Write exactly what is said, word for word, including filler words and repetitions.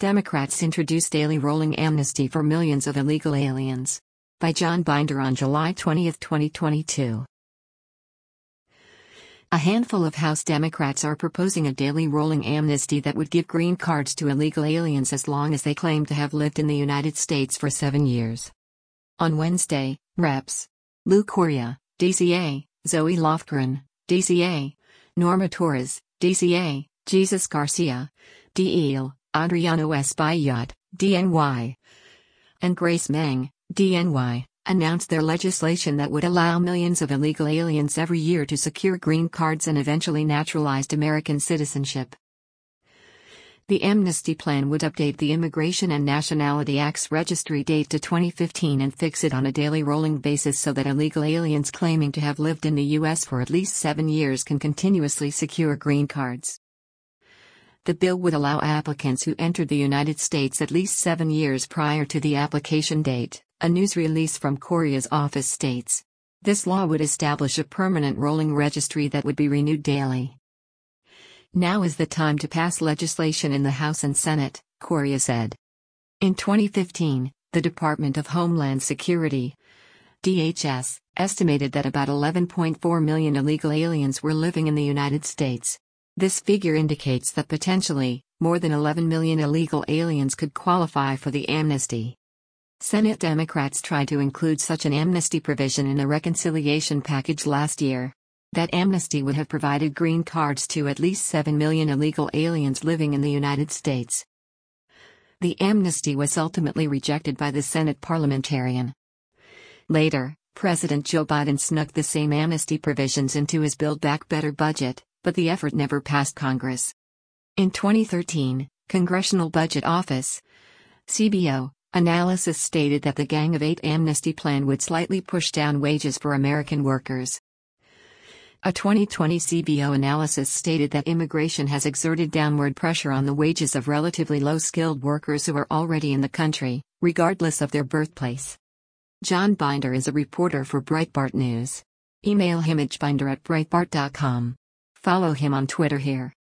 Democrats introduce daily rolling amnesty for millions of illegal aliens. By John Binder on July twentieth, twenty twenty-two. A handful of House Democrats are proposing a daily rolling amnesty that would give green cards to illegal aliens as long as they claim to have lived in the United States for seven years. On Wednesday, Reps. Lou Correa, D C A, Zoe Lofgren, D C A, Norma Torres, D C A, Jesus Garcia, D L, Adriano Espaillat, D N Y, and Grace Meng, D N Y, announced their legislation that would allow millions of illegal aliens every year to secure green cards and eventually naturalized American citizenship. The amnesty plan would update the Immigration and Nationality Act's registry date to twenty fifteen and fix it on a daily rolling basis so that illegal aliens claiming to have lived in the U S for at least seven years can continuously secure green cards. The bill would allow applicants who entered the United States at least seven years prior to the application date, a news release from Correa's office states. This law would establish a permanent rolling registry that would be renewed daily. Now is the time to pass legislation in the House and Senate, Correa said. In twenty fifteen, the Department of Homeland Security, D H S, estimated that about eleven point four million illegal aliens were living in the United States. This figure indicates that potentially, more than eleven million illegal aliens could qualify for the amnesty. Senate Democrats tried to include such an amnesty provision in a reconciliation package last year. That amnesty would have provided green cards to at least seven million illegal aliens living in the United States. The amnesty was ultimately rejected by the Senate parliamentarian. Later, President Joe Biden snuck the same amnesty provisions into his Build Back Better budget, but the effort never passed Congress. In twenty thirteen, Congressional Budget Office, C B O, analysis stated that the Gang of Eight amnesty plan would slightly push down wages for American workers. A twenty twenty C B O analysis stated that immigration has exerted downward pressure on the wages of relatively low-skilled workers who are already in the country, regardless of their birthplace. John Binder is a reporter for Breitbart News. Email him at binder at breitbart dot com. Follow him on Twitter here.